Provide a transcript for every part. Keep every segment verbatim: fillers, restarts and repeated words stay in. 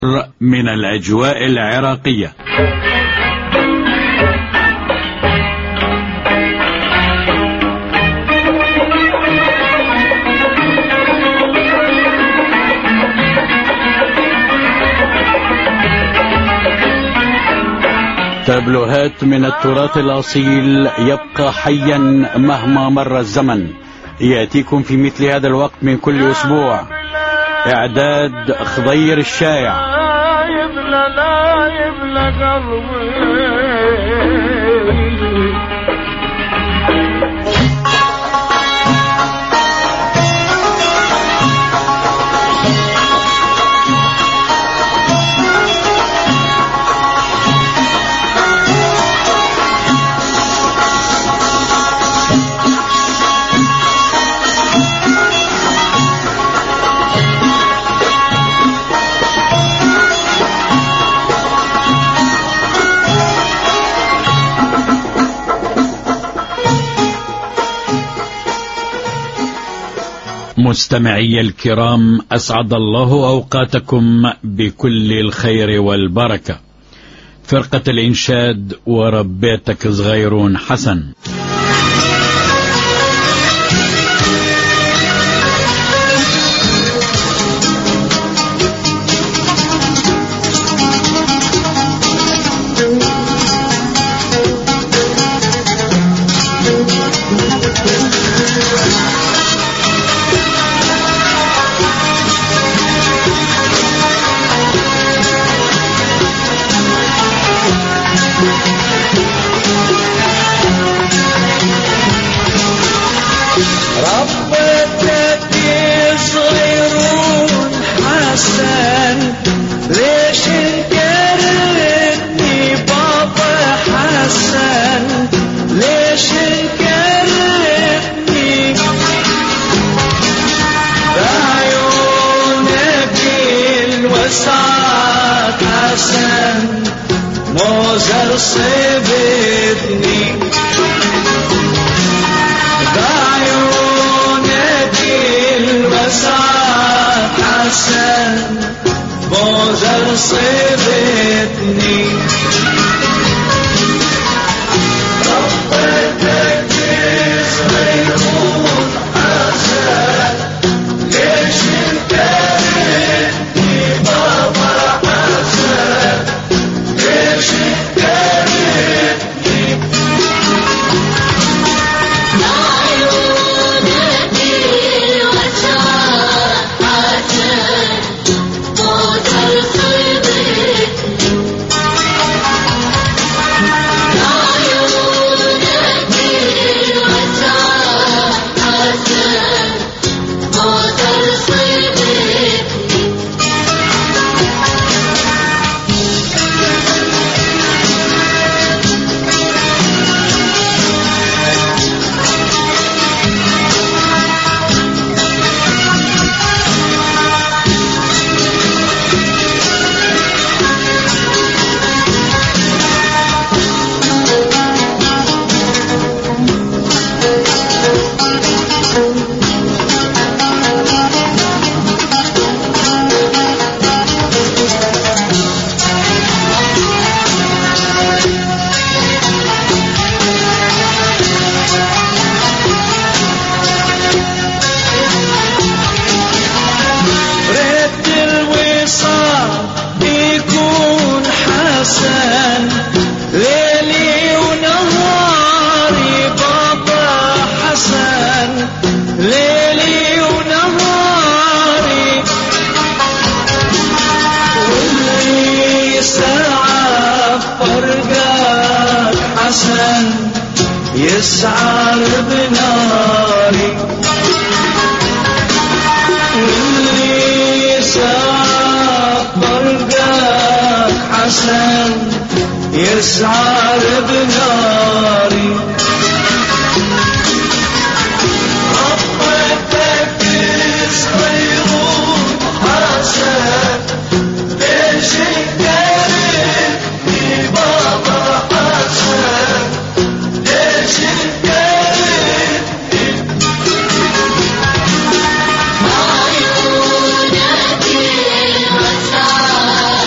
من الأجواء العراقية. تابلوهات من التراث الأصيل يبقى حيا مهما مر الزمن، يأتيكم في مثل هذا الوقت من كل أسبوع. إعداد خضير الشايع. لا يبلى لا يبلى قلبي. مستمعي الكرام، أسعد الله أوقاتكم بكل الخير والبركة. فرقة الإنشاد وربيتك صغيرون حسن. موزر صيبتني بعيونك الوسع حسن، موزر صيبتني ربيتك صغيرون حسن، ليش انكرتني بابا حسن، ليش انكرتني بعيونك الوسع حسن، موزر صيبتني بعيونك الوسع حسن، موزر صيبتني ليلي ونهاري بابا حسن، ليلي ونهاري واللي ساعة فرقك حسن يسعر بناري، واللي ساعة فرقك حسن يسعر بناري. ربيتك صغيرون حسن، ليش انكرتني بابا حسن، ليش انكرتني بعيونك الوسع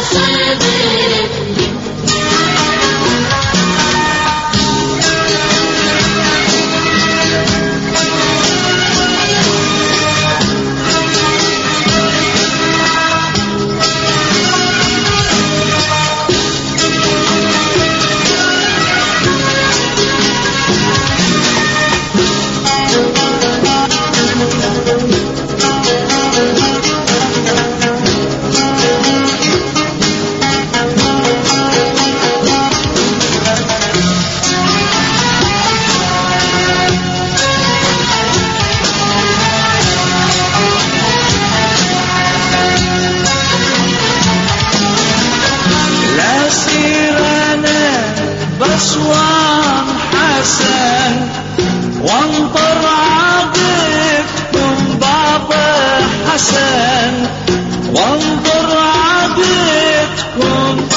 أسوان حسن وانطر عقبكم بابا حسن وانطر عقبكم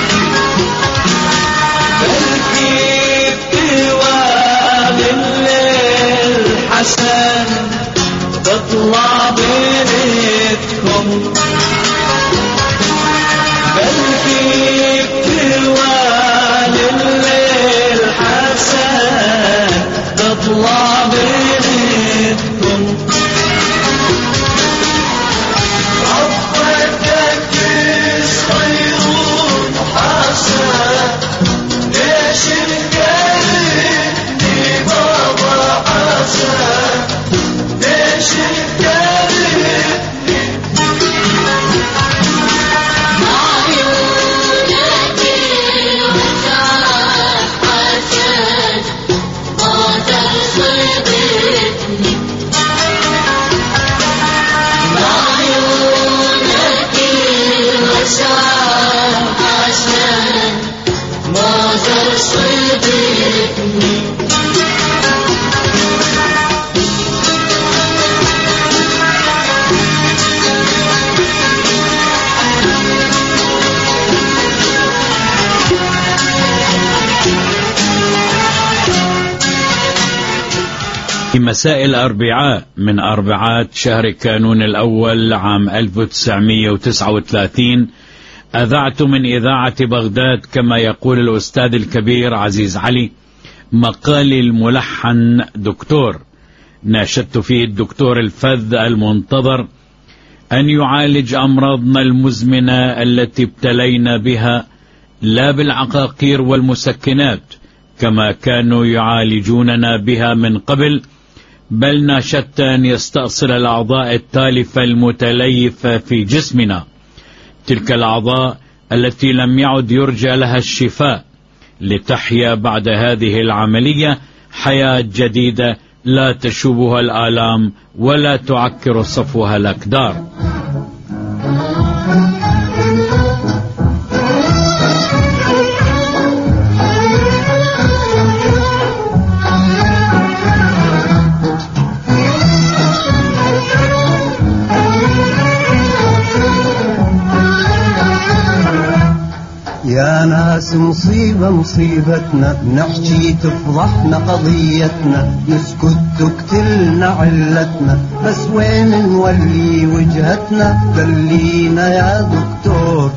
بالكيف ديوان الليل حسن تطلع بيتكم بالكيف ديوان الليل حسن تطلع بيتكم عطتك صغيرون حسن ليش مكلمني بابا حسن ليش مكلمني في مساء الأربعاء من أربعات شهر كانون الأول عام ألف وتسعمائة وتسعة وثلاثين أذعت من إذاعة بغداد كما يقول الأستاذ الكبير عزيز علي مقالي الملحن دكتور، ناشدت فيه الدكتور الفذ المنتظر أن يعالج أمراضنا المزمنة التي ابتلينا بها لا بالعقاقير والمسكنات كما كانوا يعالجوننا بها من قبل، بل ناشدت أن يستأصل الأعضاء التالفة المتليفة في جسمنا، تلك الأعضاء التي لم يعد يرجى لها الشفاء، لتحيا بعد هذه العملية حياة جديدة لا تشوبها الآلام ولا تعكر صفوها الأكدار. يا ناس مصيبة مصيبتنا، نحكي تفضحنا قضيتنا، نسكت تقتلنا علتنا، بس وين نولي وجهتنا؟ دلينا يا دكتور.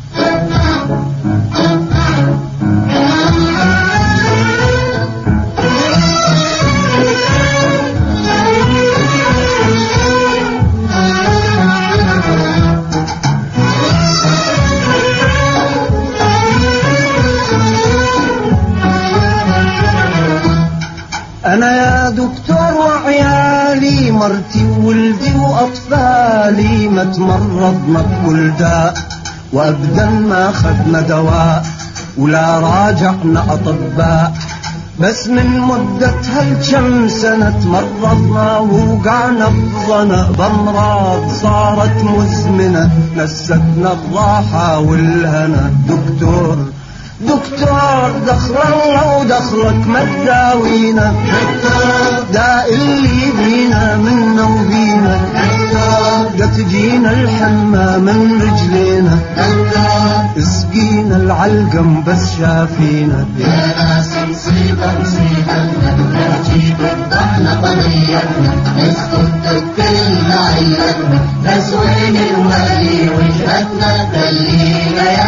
أنا يا دكتور وعيالي مرتي وولدي وأطفالي ما تمرضنا بكل داء وأبدا ما خدنا دواء ولا راجعنا أطباء، بس من مدة هالكم سنة تمرضنا ووقعنا بظنا بأمراض صارت مزمنة نستنا الراحة والهنا. دكتور دكتور دخل الله ودخلك ما تداوينا، دا اللي بينا منا وبينا، دا تجينا الحمى من رجلينا، اسقينا العلقم بس شافينا. يا ناس مصيبة مصيبتنا، نحكي تفضحنا قضيتنا، نسكت تقتلنا علتنا، بس وين نولي وجهتنا؟ دلينا يا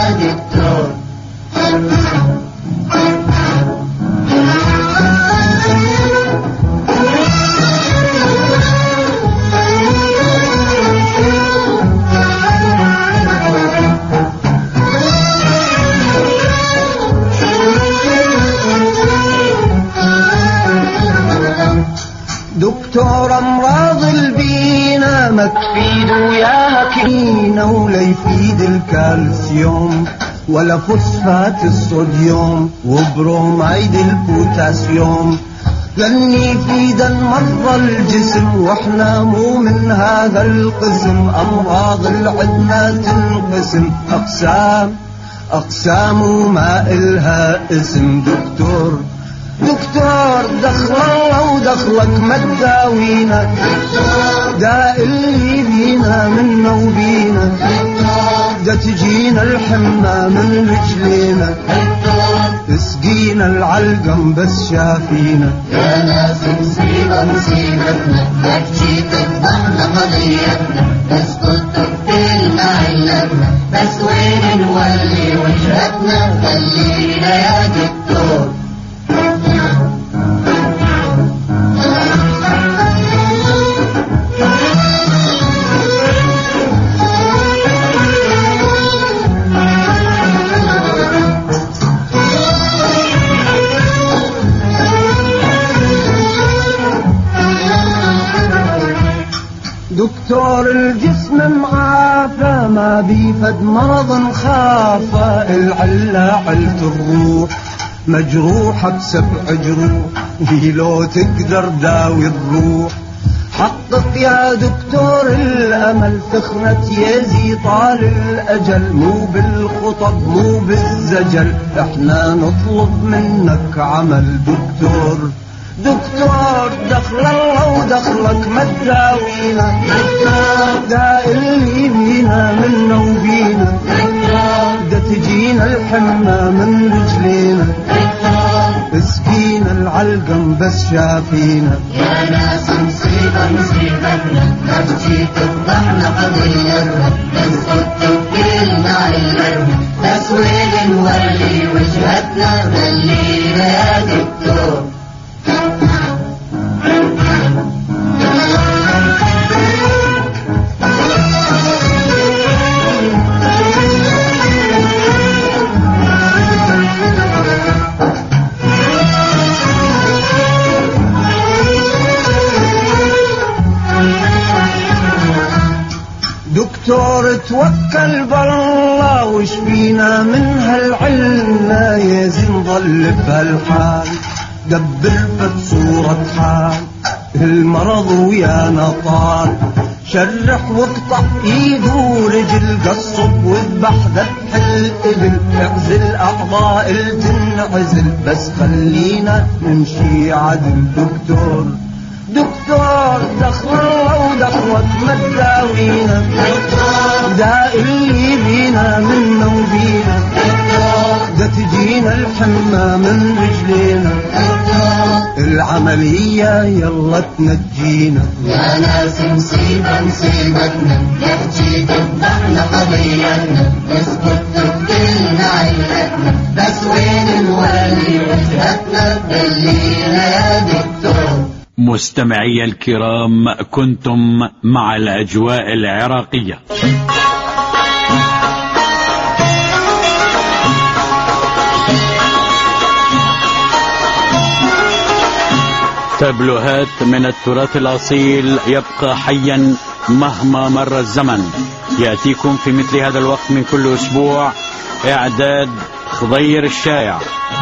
تفيد وياها كينا ولا يفيد الكالسيوم ولا فوسفات الصوديوم وبروميد البوتاسيوم، لن يفيد مرضى الجسم واحنا مو من هذا القسم. امراض العدنا تنقسم اقسام اقسام وما الها اسم. دكتور دكتور دخل الله ودخلك ما تداوينا، دا اللي بينا منا وبينا، دا تجينا الحمى من رجلينا، تسقينا العلقم بس شافينا. يا ناس مصيبة مصيبتنا، تحكي تفضحنا قضيتنا، بس كنتوا بكلمة علتنا، بس وين نولي وجهتنا؟ خلينا يا دكتور. دكتور الجسم معافى ما بيفد مرض خافى، العلة علة الروح مجروحة بسبع جروح، لو تقدر داوي الروح. حقق يا دكتور الأمل تخنت يزي طال الأجل، مو بالخطب مو بالزجل، احنا نطلب منك عمل. دكتور دكتور دخل الله ودخلك ما تداوينا، دا اللي بينا منا وبينا، دا تجينا الحمى من رجلينا، اسقينا العلقم بس شافينا. يا ناس مصيبة مصيبتنا، تحكي تفضحنا قضيتنا، بس كنتوا بكلمة علتنا، بس وين نولي وجهتنا؟ خلينا يا دكتور. دكتور توكل بالله وشفينا من هالعلة، يزن ظل بهالحال دبر بصورة حال المرض ويا نطال. شرح واقطع ايد ورجل، قصب واذبح ذبح الابل، اعزل اعضاء التنعزل، بس خلينا نمشي عدل. دكتور دكتور دخل الله ودخلك ما تداوينا، دا اللي بينا منا وبينا، دا تجينا الحمى من رجلينا، العملية يلا تنجينا. يا ناس مصيبة مصيبتنا، تحكي تفضحنا قضيتنا، بس كنتوا بكلمة علتنا، بس وين نولي وجهتنا؟ خلينا يا دكتور. مستمعي الكرام، كنتم مع الأجواء العراقية. تابلوهات من التراث الأصيل يبقى حيا مهما مر الزمن، يأتيكم في مثل هذا الوقت من كل أسبوع. إعداد خضير الشايع.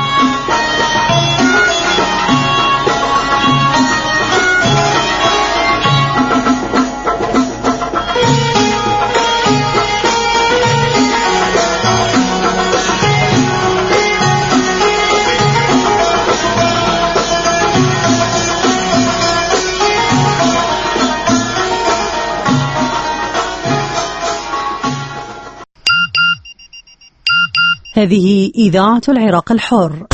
هذه إذاعة العراق الحر.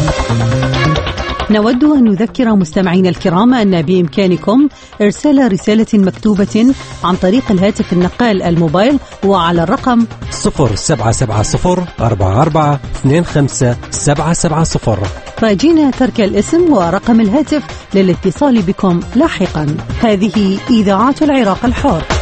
نود أن نذكر مستمعين الكرام أن بإمكانكم إرسال رسالة مكتوبة عن طريق الهاتف النقال الموبايل وعلى الرقم صفر سبعة سبعة صفر أربعة أربعة اثنين خمسة سبعة سبعة صفر. راجين ترك الاسم ورقم الهاتف للاتصال بكم لاحقا. هذه إذاعة العراق الحر.